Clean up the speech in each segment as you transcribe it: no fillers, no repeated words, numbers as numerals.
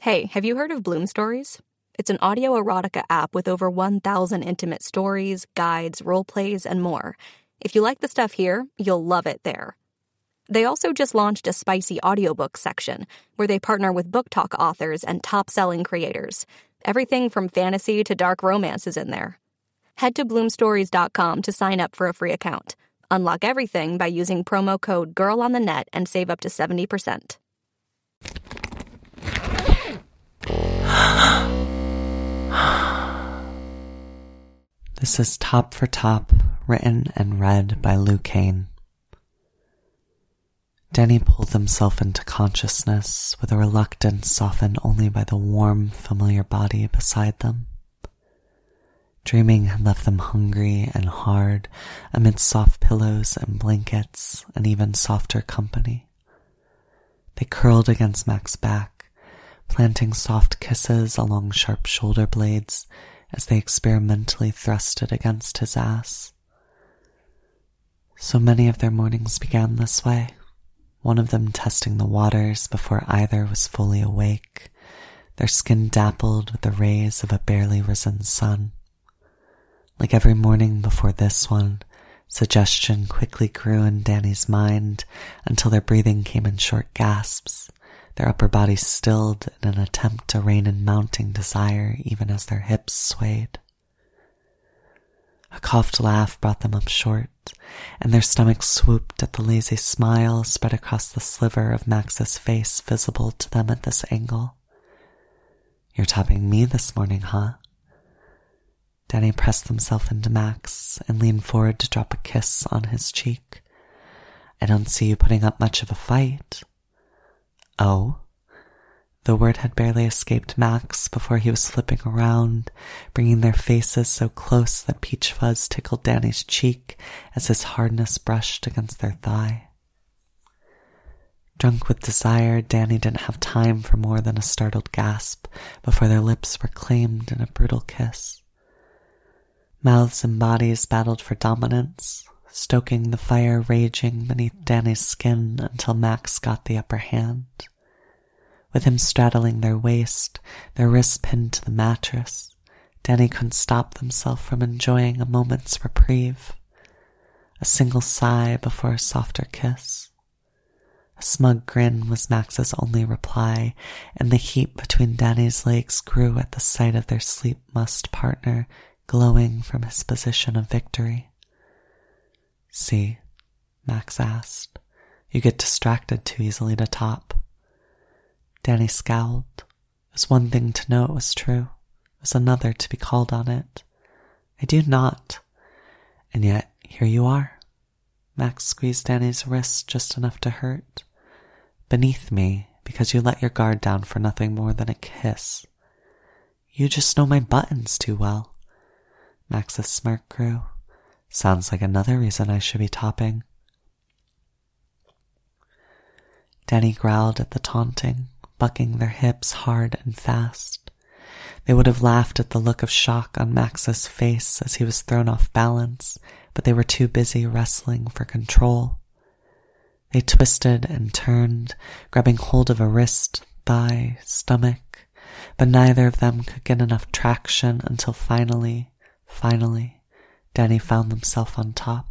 Hey, have you heard of Bloom Stories? It's an audio erotica app with over 1,000 intimate stories, guides, role plays, and more. If you like the stuff here, you'll love it there. They also just launched a spicy audiobook section where they partner with book talk authors and top-selling creators. Everything from fantasy to dark romance is in there. Head to bloomstories.com to sign up for a free account. Unlock everything by using promo code GIRLONTHENET and save up to 70%. This is Top for Top, written and read by Lou Kane. Danny pulled himself into consciousness with a reluctance softened only by the warm, familiar body beside them. Dreaming had left them hungry and hard amid soft pillows and blankets and even softer company. They curled against Mac's back, planting soft kisses along sharp shoulder blades as they experimentally thrusted against his ass. So many of their mornings began this way, one of them testing the waters before either was fully awake, their skin dappled with the rays of a barely risen sun. Like every morning before this one, suggestion quickly grew in Danny's mind until their breathing came in short gasps, their upper bodies stilled in an attempt to rein in mounting desire even as their hips swayed. A coughed laugh brought them up short, and their stomachs swooped at the lazy smile spread across the sliver of Max's face visible to them at this angle. "You're topping me this morning, huh?" Danny pressed himself into Max and leaned forward to drop a kiss on his cheek. "I don't see you putting up much of a fight." "Oh?" The word had barely escaped Max before he was flipping around, bringing their faces so close that peach fuzz tickled Danny's cheek as his hardness brushed against their thigh. Drunk with desire, Danny didn't have time for more than a startled gasp before their lips were claimed in a brutal kiss. Mouths and bodies battled for dominance, stoking the fire raging beneath Danny's skin until Max got the upper hand. With him straddling their waist, their wrists pinned to the mattress, Danny couldn't stop himself from enjoying a moment's reprieve. A single sigh before a softer kiss. A smug grin was Max's only reply, and the heat between Danny's legs grew at the sight of their sleep-mussed partner glowing from his position of victory. "See," Max asked, "you get distracted too easily to top." Danny scowled. It was one thing to know it was true. It was another to be called on it. "I do not. And yet, here you are." Max squeezed Danny's wrist just enough to hurt. "Beneath me, because you let your guard down for nothing more than a kiss. You just know my buttons too well." Max's smirk grew. "Sounds like another reason I should be topping." Danny growled at the taunting, bucking their hips hard and fast. They would have laughed at the look of shock on Max's face as he was thrown off balance, but they were too busy wrestling for control. They twisted and turned, grabbing hold of a wrist, thigh, stomach, but neither of them could get enough traction until finally, Danny found himself on top.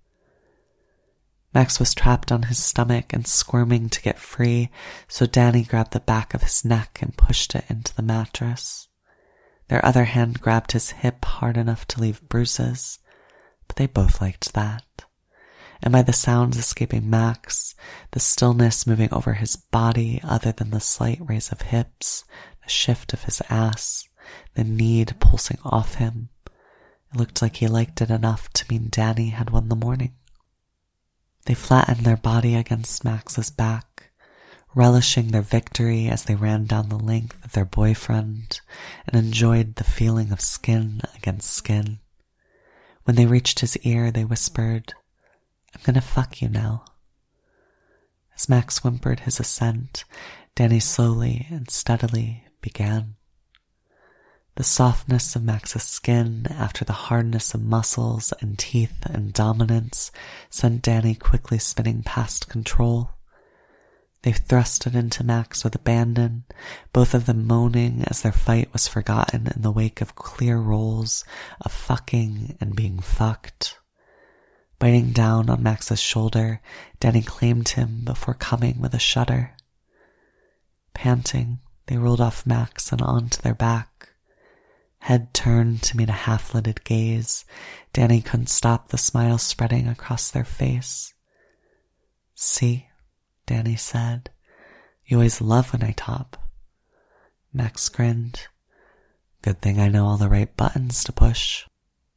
Max was trapped on his stomach and squirming to get free, so Danny grabbed the back of his neck and pushed it into the mattress. Their other hand grabbed his hip hard enough to leave bruises, but they both liked that. And by the sounds escaping Max, the stillness moving over his body other than the slight raise of hips, the shift of his ass, the need pulsing off him, it looked like he liked it enough to mean Danny had won the morning. They flattened their body against Max's back, relishing their victory as they ran down the length of their boyfriend and enjoyed the feeling of skin against skin. When they reached his ear, they whispered, "I'm gonna fuck you now." As Max whimpered his assent, Danny slowly and steadily began. The softness of Max's skin after the hardness of muscles and teeth and dominance sent Danny quickly spinning past control. They thrusted into Max with abandon, both of them moaning as their fight was forgotten in the wake of clear roles of fucking and being fucked. Biting down on Max's shoulder, Danny claimed him before coming with a shudder. Panting, they rolled off Max and onto their back. Head turned to meet a half-lidded gaze. Danny couldn't stop the smile spreading across their face. "See?" Danny said. "You always love when I top." Max grinned. "Good thing I know all the right buttons to push."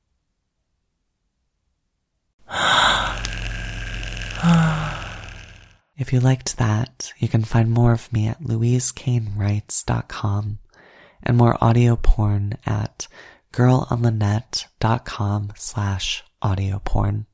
If you liked that, you can find more of me at louisecanewrites.com and more audio porn at girlonthenet.com/audio porn.